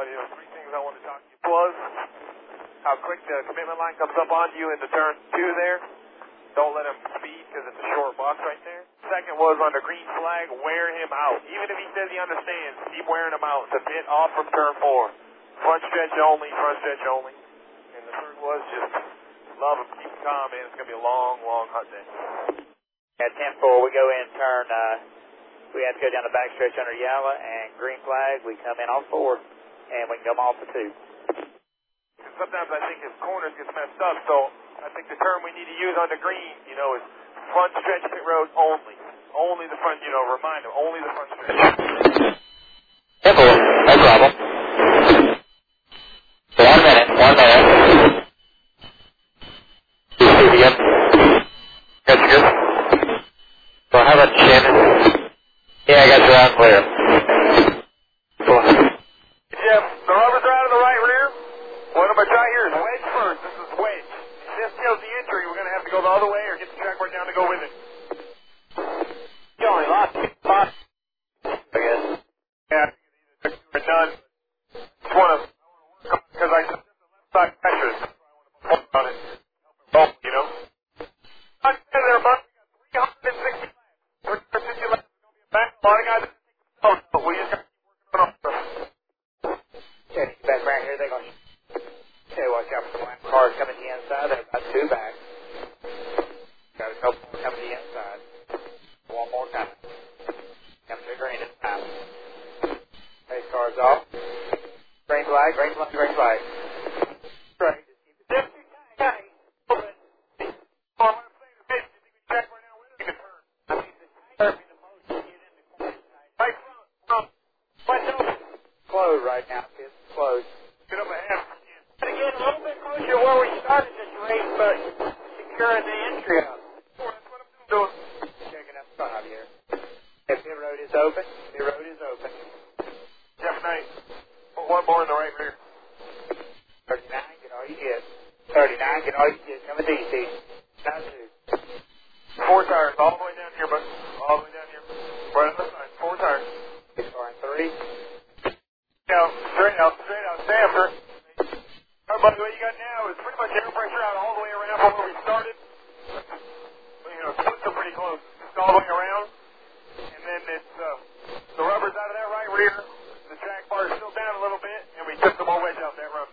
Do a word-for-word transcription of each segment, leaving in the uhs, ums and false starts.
buddy. There were three things I wanted to talk to you. Was how quick the commitment line comes up on you into turn two there. Don't let him speed because it's a short box right there. Second was on the green flag, wear him out. Even if he says he understands, keep wearing him out. It's a bit off from turn four. Front stretch only, front stretch only. And the third was just love him, keep him calm, man. It's going to be a long, long hot day. At ten four, we go in turn, uh, we have to go down the back stretch under yellow and green flag. We come in off four, and we can come off for two. Sometimes I think his corners get messed up, so I think the term we need to use on the green, you know, is front stretch pit road only. Only the front, you know, remind him, only the front stretch. ten four, no problem. One minute, one minute. Yep. Got you good? So how about Shannon? Yeah, I got you out clear. Cool. Jeff, the rubbers are out of the right rear. What I'm going to try here is wedge first. This is wedge. If this kills the entry, we're going to have to go the other way or get the track work down to go with it. You only lost two spots, I guess. Yeah, we're done. Just want to, because I said the left side pressures. I want to put on it. Oh, you know. I'm there, bud. We got three hundred sixty laps. We're going to fifty laps. We're going to be back. A lot of guys are going to but we just got to keep working on it. Okay, back right here, they're going to... Okay, watch out for the black cars coming to the inside. They're about two back. Got a couple more coming to the inside. One more time. Coming to green this time. Race cars off. Green flag, green flag, green flag. Right. Just keep it there. Tight. Open. Oh, what I'm saying is, hey, you think we track right now with it? You can turn. I mean, the tighter be the most to get in the corner. Right front. Front. What's open? Closed right now, kids. Closed. Get up ahead. To get a little bit closer to where we started this race, but securing the entry up. That's what I'm doing. Checking up front of here. If the road is open, the road is open. Jeff Knight. Put one more in the right rear. thirty-nine, get all you get. thirty-nine, get all you get. Coming D C. Not two. Four tires, all the way down here, bud. All the way down here. Right on the side. Four tires. Six, four, and three. Now, straight out, straight out. Stay after it. All right, buddy, what you got now is pretty much air pressure out all the way around from where we started. You know, splits are pretty close. Just all the way around. And then it's, uh, the rubber's out of that right rear. The track bar is still down a little bit, and we took some more wedge out that rubber.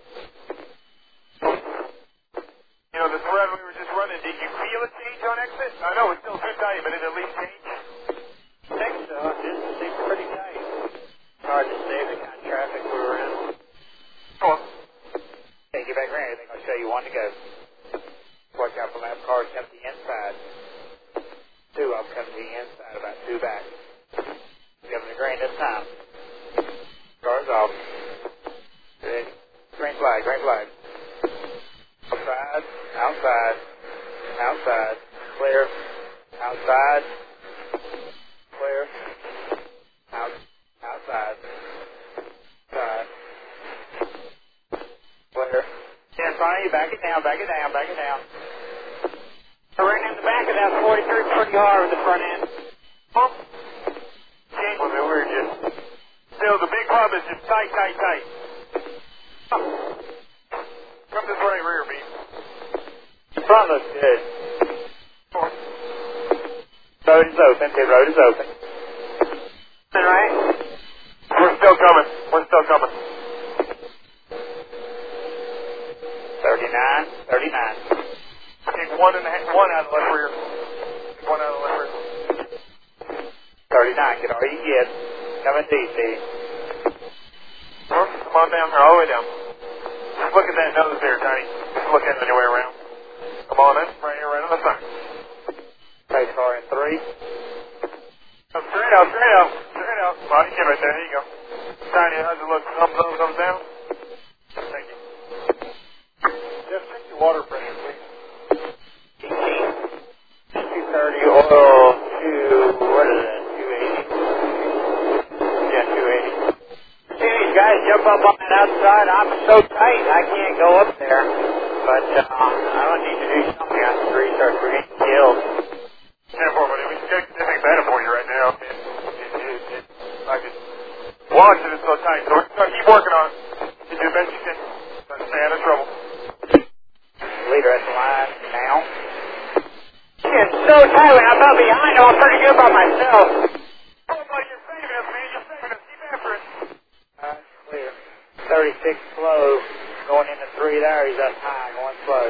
You know, the thread we were just running, did you feel a change on exit? I know it's still too tight, but did it at least change? I think so. It seems pretty tight. It's hard to say the kind of traffic we were in. Go on. Take you back around. They're going to show you one to go. Watch out for lap cars coming to the inside. Two of them coming to the inside, about two back. Giving the green this time. Cars off. Ready? Green flag, green flag. Outside, outside, outside, clear, outside, clear, out, outside, outside, clear. In front of you, back it down, back it down, back it down. We're in the back of that forty-three pretty hard with the front end. Bump. Change. Well, then we're just, still the big hub is just tight, tight, tight. Come this right rear, B. The front looks good. Road is open. The road is open. All right. We're still coming. We're still coming. thirty-nine, thirty-nine. Take one and a half, one out of the left rear. Take one out of the left rear. thirty-nine, get all you get. Coming D C. Come on down here, all the way down. Just look at that nose there, Tiny. Just look at it anywhere around. Come on in, right here, right on the side. Race car in three. Come straight out, straight out, straight out. Body kid right there, there you go. Tiny, how's it look? Thumbs up, thumbs down? Thank you. Jeff, check your water pressure, please. two thirty oil to, what is it, two eighty? Yeah, two eighty. See these guys jump up on that outside. I'm so tight, I can't go up there. But uh, I don't need to do something. I have to restart. We're getting killed. ten four, buddy. We can check anything better for you right now. It, it, it, it, I could watch it. It's so tight. So we're going to keep working on it. so tight when I'm up behind him, I'm pretty good by myself. Oh, buddy, you're saving us, man. You're saving us. Keep after it. Uh, clear. thirty-six slow. Going into three there. He's up high, going slow.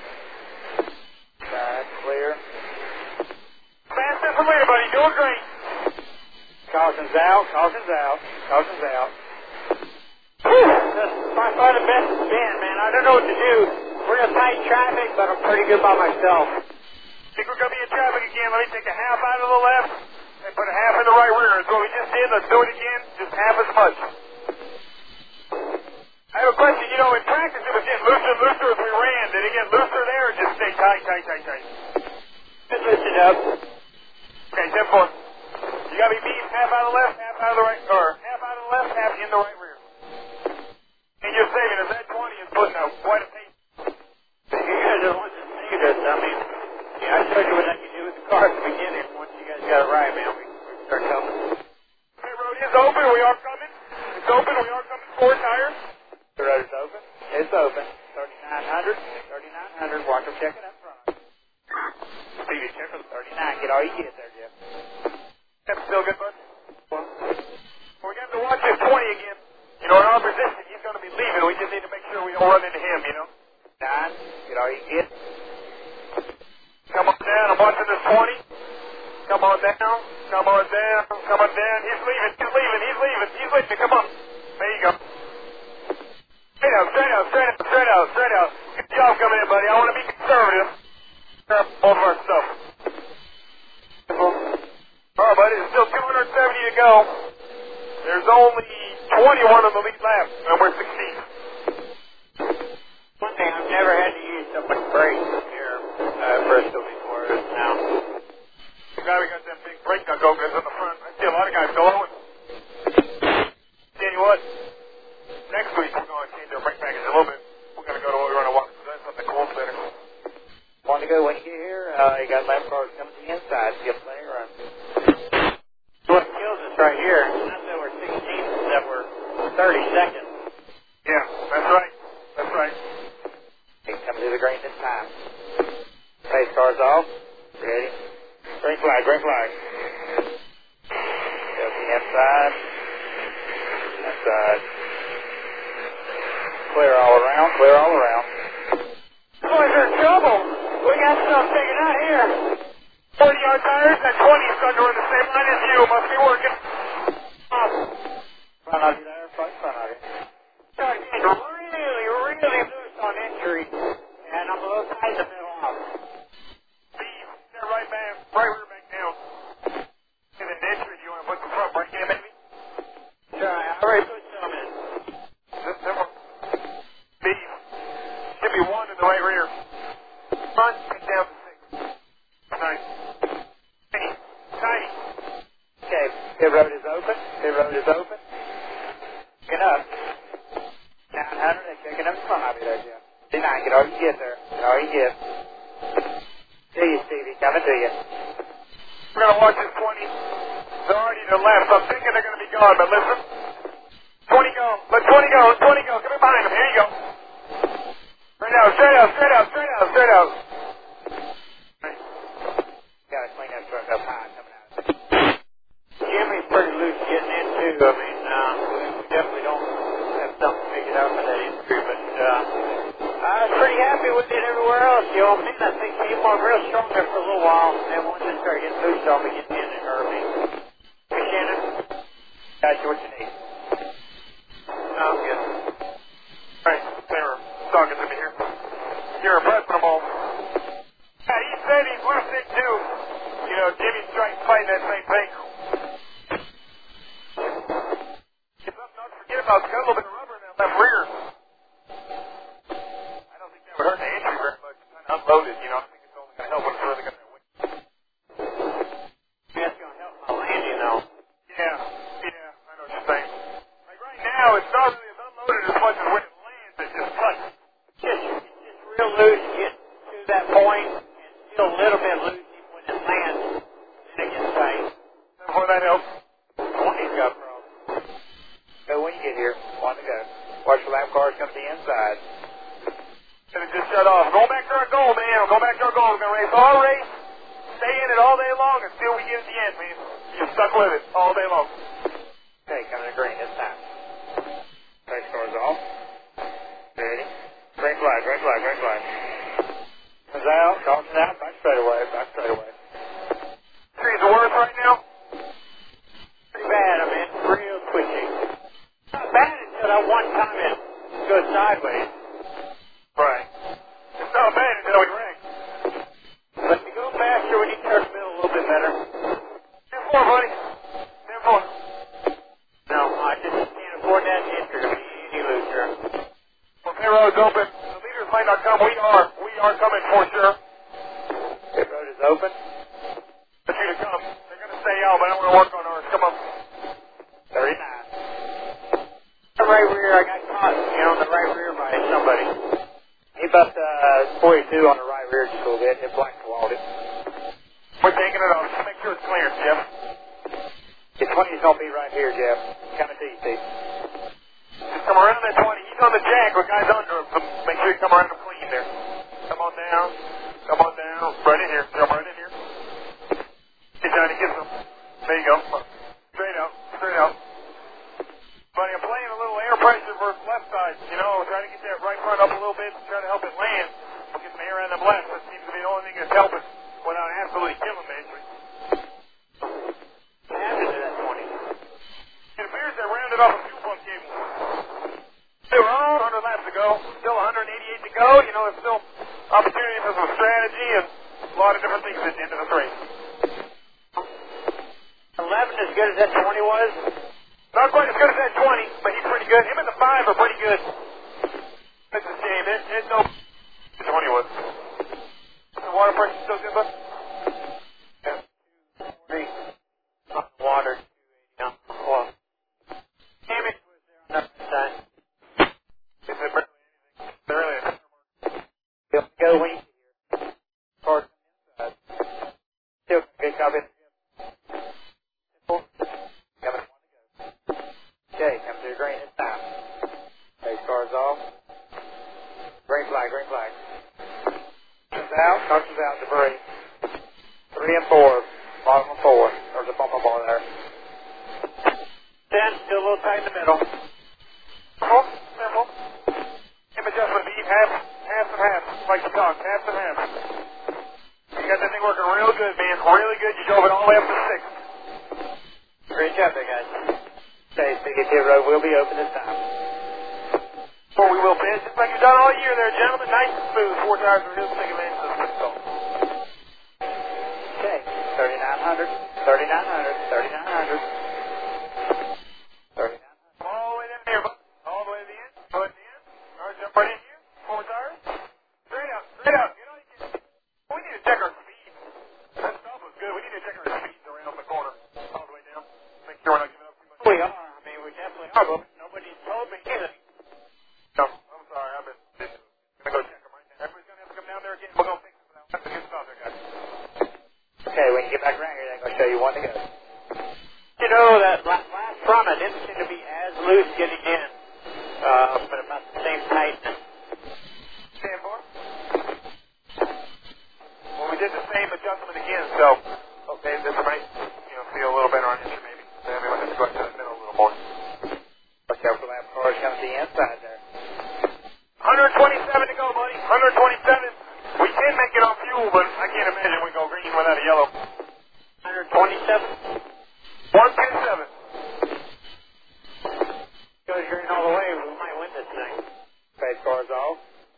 That's clear. Fast informator, buddy. Doing great. Caution's out. Caution's out. Caution's out. Whew. That's by far the best it's been, man. I don't know what to do. We're in tight traffic, but I'm pretty good by myself. Think we're going to be in traffic again. Let me take a half out of the left and put a half in the right rear. That's what we just did. Let's do it again. Just half as much. I have a question. You know, in practice it was getting looser and looser as we ran. Did it get looser there or just stay tight, tight, tight, tight? Just loosen up. Okay, ten four. You got to be beating half out of the left, half out of the right, or half out of the left, half in the right rear. And you're saving us. That twenty is putting out quite a pace. You guys are the ones that saved us. I mean, yeah, I showed you what I could do with the car at the beginning. Once you guys got it right, man, we, we start coming. Okay, road is open. We are coming. It's open. We are coming. Four tires. The road is open. It's open. thirty-nine hundred. thirty-nine hundred. Watch them check it up front. Stevie, check them. thirty-nine. Get all you get there, Jeff. That's still good, bud. Well, we got to watch this twenty again. You know, in our position, he's going to be leaving. We just need to make sure we don't run into him, you know. Nine. Get all you get. Come on down. I'm watching this twenty. Come on down. Come on down. Come on down. He's leaving. He's leaving. He's leaving. He's leaving. Come on. There you go. Straight out. Straight out. Straight out. Straight out. Straight out. Good job coming in, buddy. I want to be conservative. All of our stuff. All right, buddy. There's still two hundred seventy to go. There's only twenty-one on the lead lap, and we're sixteen. One thing, I've never had to use so much brakes here uh, Bristol before now. The guy we got them big brake knuckle guys on the front. I see a lot of guys glowing. Tell you what, next week we're going to change our brake package a little bit. We're going to go to what we run a walk. That's something cool better. Want to go when you get here? Uh, you got lap cars coming to the inside. You get plenty of room. What kills us right here, not that we're sixteen, that we're thirty seconds. Yeah, that's right. That's right. They come to the green this time. Pace cars off. Ready? Green flag, green flag. Go to the inside. Inside. Clear all around, clear all around. Boys are in trouble. We got stuff figured out here. forty-yard tires, that twenty is starting to run the same line as you. Must be working. Awesome. Front of you there, front, front of you. Starting to get really, really loose on entry. And I'm a little tight in the middle off. Steve, that right back, right rear back down. And then entry, do you want to put the front brake in, maybe? Sure, I already put some in. This simple. Steve, should be one in the right rear. Front, and down to six. Nice. Tiny. Tiny. Okay, pit road is open. Pit road is open. Checking up. nine hundred, they're checking up in front of you there, Jeff. D nine, get all you get there. Get all you get. See you, Stevie. Coming to you. We're going to watch this twenty. They're already to the left. I'm thinking they're going to be gone, but listen. twenty go. Let twenty go. Let twenty go. Come in behind them. Here you go. Straight out, straight out, straight out, straight out, straight out. Got to clean that truck up high coming out. Jimmy's pretty loose getting in, too. I mean, uh, we definitely don't have something figured out for that injury, but uh, I was pretty happy with it everywhere else. You know, I mean, I think he came on real strong there for a little while, and once it started getting loose, I'll be getting in and hurt me. Hey, Shannon. Got you what you need. Sounds good. All right, they were talking to me here. You're impressing them all. Yeah, he said he's loose it too. You know, Jimmy's trying to fight that same thing. It's something not to forget about. It's got a little bit of rubber in that left rear. I don't think that would hurt the entry very much. It's kind of unloaded, you know. I think it's only going to help when it's really going to win. That's going to help my landing, though. Yeah, yeah, I know what you're saying. Like right now, it's not really as unloaded as much as when it lands. It's just touch. Just, it's just real loose to get to that point, and still a little bit loose even when it lands, then it gets tight. Before that helps. twenty's got problems. Go when you get here. One to go. Watch the lap cars come to the inside. And it just shut off. Go back to our goal, man. Go back to our goal. We're going to race all race. stay in it all day long until we get to the end, man. You're stuck with it all day long. Okay, coming to green this time. Race car's off. Ready? Green flag, green flag, green flag. Comes out, caution out, back straight away, back straight away. Trees the worst right now? Pretty bad, I mean, real twitchy. Not bad until that one time it goes sideways. Right. It's not bad until we wreck. Let me go faster when you turn the middle a little bit better. ten four, buddy. ten four. No, I just can't afford that entry to be any loser. Well, pit road's open. The leaders might not come. We are. We are coming for sure. Pit road is open. Want you to come. They're going to stay out, but I want to work on ours. Come on. thirty-nine. The right rear, I got caught, you know, in the right rear by somebody. He bumped uh, forty-two on the right rear just a little bit. It black walled it. We're taking it off. Just make sure it's clear, Jeff. The twenty's going to be right here, Jeff. Coming to you, Steve. Just come around that twenty. He's on the jack with guys under him. So make sure you come around him clean there. Come on down. Come on down. Right in here. Jump right in here. Hey, Johnny, get some. There you go. Straight out. Straight out. Buddy, I'm playing a little air pressure for left side. You know, trying to get that right front up a little bit and try to help it land. We'll get some air on them left. That seems to be the only thing that's helping without absolutely killing me. What happened to that twenty? It appears they rounded off a fuel pump cable. They were on one hundred laps ago. Still one hundred eighty-eight to go. You know, there's still opportunity for some strategy and a lot of different things at the end of this race. eleven as good as that twenty was? Not quite as good as that twenty, but he's pretty good. Him and the five are pretty good. That's a shame. It, it's no... The twenty was. The water pressure still good, bud? Yeah. Three. On the water. No. Well. Damn it. Was there on the side. Is it barely anything? Barely anything. Still go wing here. Cars inside. Still good copy. Coming. Okay, come to the green this time. Race cars off. Green flag, green flag. Caution's out, caution's out, debris. Three and four. Bottom of four. There's a bumper bar there. Ten, still a little tight in the middle. Simple, simple. Hip adjustment beat, half, half and half. Like you talked, half and half. You got that thing working real good, man. Really good. You drove it all the way up to six. Great job there, guys. Okay, Biggest Hit Road will be open this time. Four we will pit, just like you've done all year there, gentlemen. Nice and smooth. Four tires are just taking advantage of the pit stall. Okay, thirty-nine hundred, thirty-nine hundred, thirty-nine hundred. thirty-nine hundred. All the way down here, bud. All the way to the end. All the way to the end. All right, jump right in here. Four tires. Straight out, straight out. You know, you can... We need to check our speed. That stuff was good. We need to check our speeds around the corner. All the way down. Make sure we're not giving up too much. We are. I mean, we definitely are, but nobody's told me anything. No, I'm sorry. I've been busy. I'm going to go check them right now. Everybody's going to have to come down there again. We're going to fix it for that. That's a good stop there, guys. Okay, when you get back around here, they're going to show you one to go. You know, that last, last front, I didn't seem to be as loose getting in, uh, but about the same tightness. Stand for it. Well, we did the same adjustment again, so okay, this might, you know, feel a little better on you, maybe. Then we might have to go into the middle a little more. Watch out for lap cars coming to the inside there. one twenty-seven to go, buddy. one twenty-seven. We can make it on fuel, but I can't imagine we go green without a yellow. one twenty-seven? one twenty-seven. Goes green all the way, we might win this thing. Face cars off.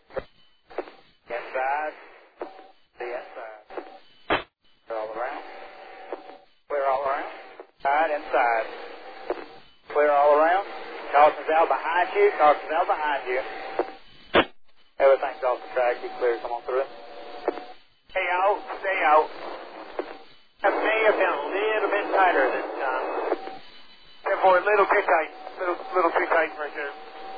Inside. The inside. Clear all around. Clear all around. Side, inside. Clear all around. Caution's out behind you. Caution's out behind you. Everything's off the track. You clear. Come on through it. Stay out. Stay out. That may have been a little bit tighter this time. Therefore, a little too tight. Little, little too tight right there.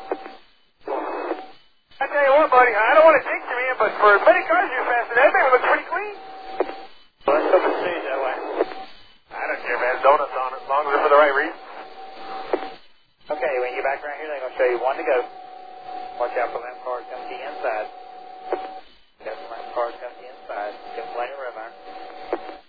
I tell you what, buddy. I don't want to jinx you, man, but for as many cars you're faster, that thing looks pretty clean. Well, let's hope it stays that way. I don't care, man. Donuts on it, as long as they're for the right reason. Okay, when you get back around here, they're going to show you one to go. Watch out for them cars coming to the inside. Got some cars coming to the inside. Get plenty of room there.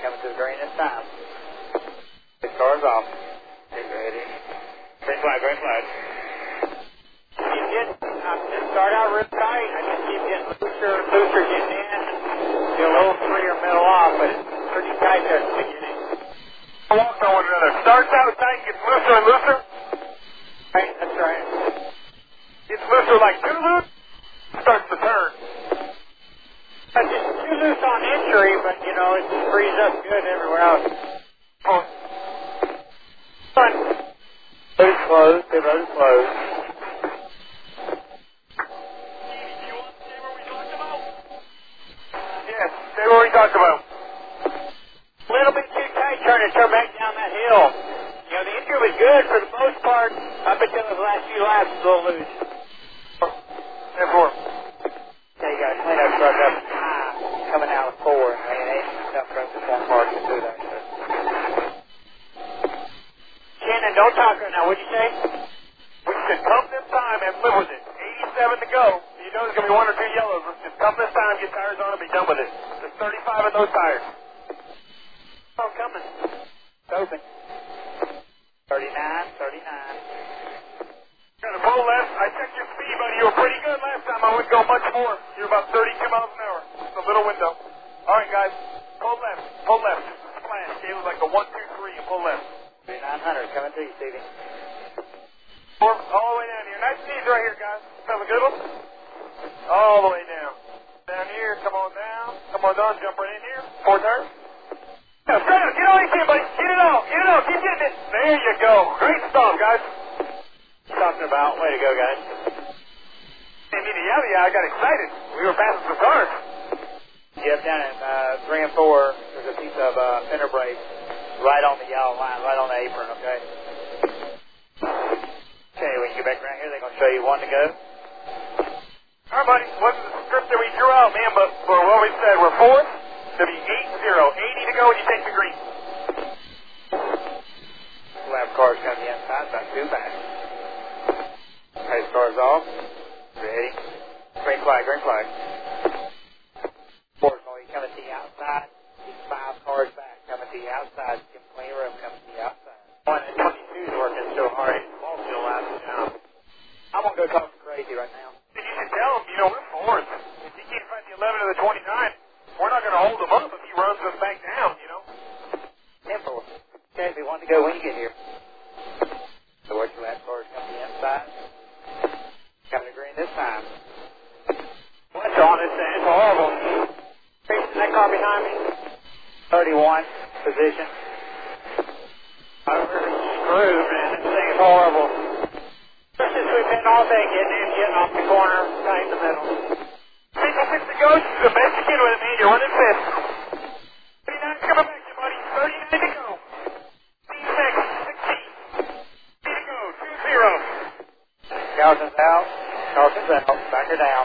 coming to the green this time. Six cars off. Get ready. Green flag, green flag. You get, um, just start out real tight. I just keep getting looser, looser getting in. Get a little freer middle off, but it's pretty tight there at the beginning. Walk on one another. Starts out tight, gets looser and looser. Right, that's right. Gets looser like too loose. Starts to turn. It's just too loose on entry, but you know, it frees up good everywhere else. Oh. Fun. Road is closed. The road is closed. Yes, say what we talked about. A little bit too tight trying to turn back down that hill. You know, the entry was good for the most part up until the last few laps, a little loose. Therefore, Okay, you got a cleanup truck up high coming out of four. I mean, eight dump trucks and one car can do that. So. Shannon, don't talk right now. What'd you say? we should come this time and live with it. eighty-seven to go. You know there's going to be one or two yellows. Let's just come this time, get tires on, and be done with it. There's thirty-five of those tires. Oh, I'm coming. It's open. thirty-nine, thirty-nine. Got a pull left. I checked your speed, buddy. You were pretty good last time. I would go much more. You're about thirty-two miles an hour. It's a little window. All right, guys. Pull left. Pull left. Just a splash. Gave it like a one, two, three, and pull left. nine hundred coming to you, Stevie. Four, all the way down here. Nice knees right here, guys. Have a good one. All the way down. Down here. Come on down. Come on down. Jump right in here. Four turns. Now, straight up. Get on in here, buddy. Get it out. Get it out. Keep getting it. There you go. Great stop, guys. Talking about, way to go, guys. Didn't mean to yell at you. I got excited. We were passing some cars. Yep, down in uh, three and four, there's a piece of uh, fender brake right on the yellow line, right on the apron, okay? Okay, when you get back around here, they're going to show you one to go. All right, buddy. Wasn't the script that we drew out, man, but for what we said, we're fourth. It'll be eight zero. eighty to go when you take the green. Lap car's coming the inside, about two back. Pace car's off. Ready. Green flag, green flag. Four's going to be coming to the outside. These five cars back coming to the outside. Give them plenty of room coming to the outside. One and twenty-two is working so hard. It's mostly the last down. I'm going to go talk crazy right now. And you should tell him, you know, we're fourth. If he can't find the eleven or the twenty-nine, we're not going to hold him up if he runs us back down, you know. ten four. Okay, be one to go when you get here. So watch your lap cars come to the inside. Coming to green this time. What's on this thing? It's horrible. Facing that car behind me. thirty-one position. I'm really screwed, man. This thing is horrible. Ever since we've been all day getting in, getting off the corner, right in the middle. fifty-six to go. This is the best you can with it, man. You're running fifth. thirty-nine's coming back to you, buddy. thirty-nine to go. six, sixteen. three to go. two zero. Carson's out. Carson's out. Back her down.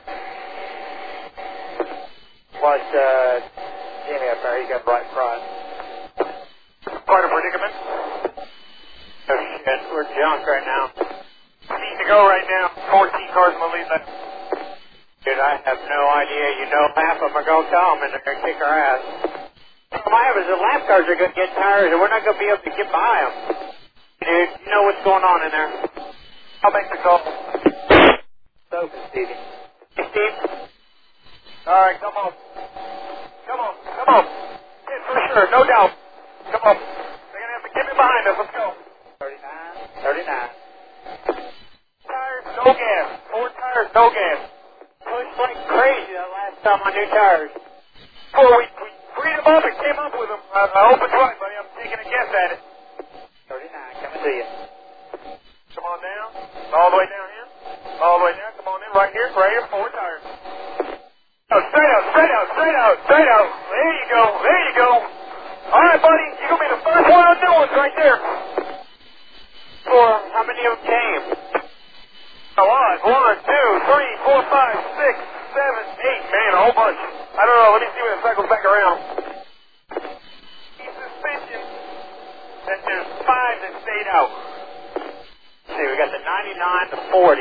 Watch uh, Jimmy up there. He got right front. Quite a predicament. Oh, shit. We're junk right now. Need to go right now. fourteen cars in the lead left. Dude, I have no idea. You know, half of them are going to come and they're going to kick our ass. The problem I have is the lap cars are going to get tires and we're not going to be able to get by them. Dude, you know what's going on in there. I'll make the call. It's open, Stevie. Hey, Steve. All right, come on. Come on. Come on. Yeah, for sure. No doubt. Come on. They're going to have to get me behind us. Let's go. thirty-nine. thirty-nine. Tires, no gas. Four tires, no gas. Pushed like crazy that last time on new tires. Before we, we freed them up and came up with them. I, I hope it's right, buddy. I'm taking a guess at it. thirty-nine. Coming to you. Come on down. All the way down here. All the way down. Come on in. Right here. Right here. Four tires. Oh, straight out. Straight out. Straight out. Straight out. There you go. There you go. All right, buddy. You're going to be the first one on new ones right there. Four. How many of them came? A lot. One, two, three, four, five, six, seven, eight. Man, a whole bunch. I don't know. Let me see when it cycles back around. Suspension. That there's five that stayed out. See, we got the ninety-nine, the forty.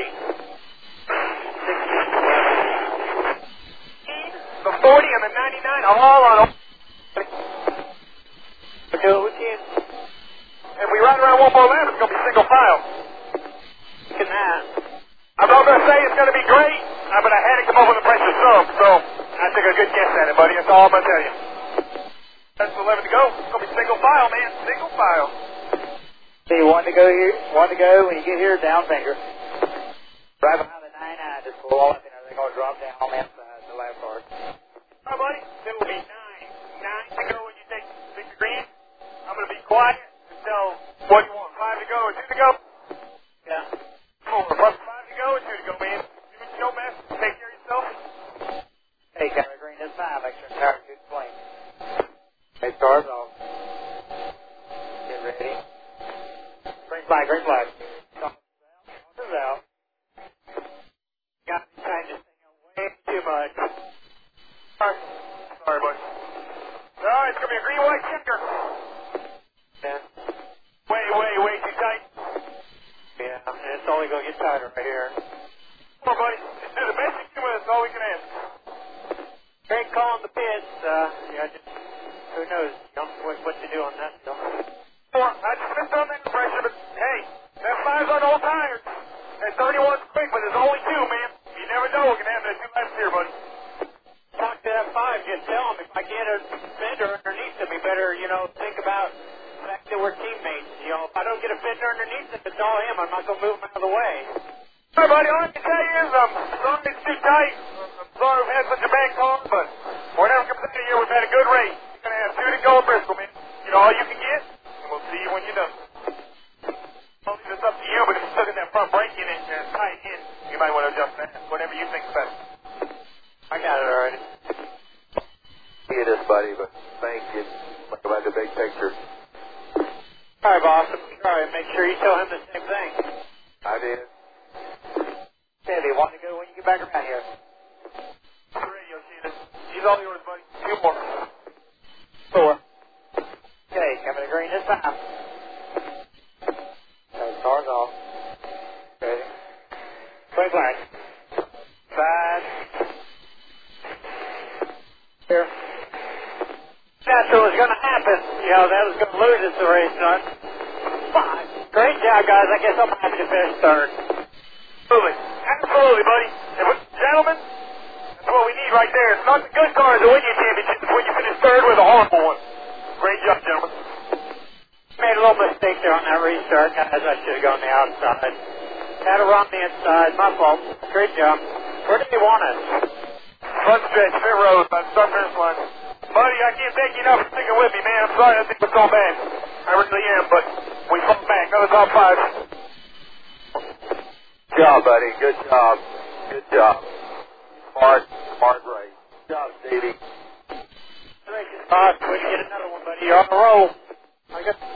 The forty and the ninety-nine are all on. asking that. I'm not going to say it's going to be great, uh, but I had to come up with a pressure sub, so I took a good guess at it, buddy. That's all I'm going to tell you. That's eleven to go. It's going to be single file, man. Single file. See, one to go here. One to go. When you get here, down finger. Right behind the nine nine. Just pull off, and they're going to drop down on that side, the left part. All right, buddy. It will be nine. Nine to go when you take Victor Green. I'm going to be quiet until what you want. Five to go or two to go? Yeah. Four. Five to go or two to go, man. Do what you know best. Take care of yourself. Hey, Captain Green, this time, make sure the tower's good and clean. Hey, stars off. Get ready. Green flag, green flag. This is out. Got me trying this thing on way too much. Sorry. Sorry, buddy. All right, it's going to be a green-white checker. Yeah. Way, way, way too tight. Yeah, and it's only going to get tighter right here. Come on, buddy. Just do the best you can with us. That's all we can ask. Great call on the pits. Uh, yeah, just, who knows, you know, what, what to do on that stuff. Well, I just missed on that pressure, but hey, that five's on old tires. That thirty-one's quick, but there's only two, man. You never know what can happen in two laps here, buddy. Talk to that five, just tell him if I get a fender underneath him, he better, you know, think about the fact that we're teammates. You know, if I don't get a fender underneath him, it's all him. I'm not going to move him out of the way. All right, buddy, all I can tell you is I'm sorry it's too tight. I'm sorry we've had such a bad car, but whenever it comes out of here, we've had a good race. You're going to have two to go at Bristol, man. You know all you can get, and we'll see you when you're done. Well, it's up to you, but if you're stuck in that front brake unit and it's tight in, you might want to adjust that. Whatever you think's best. I got it already. See this, buddy, but thank you. Think about the big picture. All right, boss. All right, make sure you tell him the same thing. I did. Steady, one to go when you get back around here. Radio, Sheena. She's all yours, buddy. Two more. Four. Okay, coming to green this time. So stars off. Ready. Green flag. Five. Here. Natural is going to happen. You know, that was going to lose us the race, son. Five. Great job, guys. I guess I'm happy to finish third. Absolutely. Absolutely, buddy. And with, gentlemen, that's what we need right there. It's not the good cars that win you championships. It's when you finish third with a horrible one. Great job, gentlemen. Made a little mistake there on that restart, guys. I should have gone the outside. Had to run the inside. My fault. Great job. Where do they want us? Front stretch, pit road, by the start finish line. Buddy, I can't thank you enough for sticking with me, man. I'm sorry I think it's so bad. I really am, but we fought back. Another top five. Good job, buddy. Good job. Good job. Smart, smart race. Good job, Stevie. Congratulations, boss. Way to get another one, buddy. You're on the roll. I got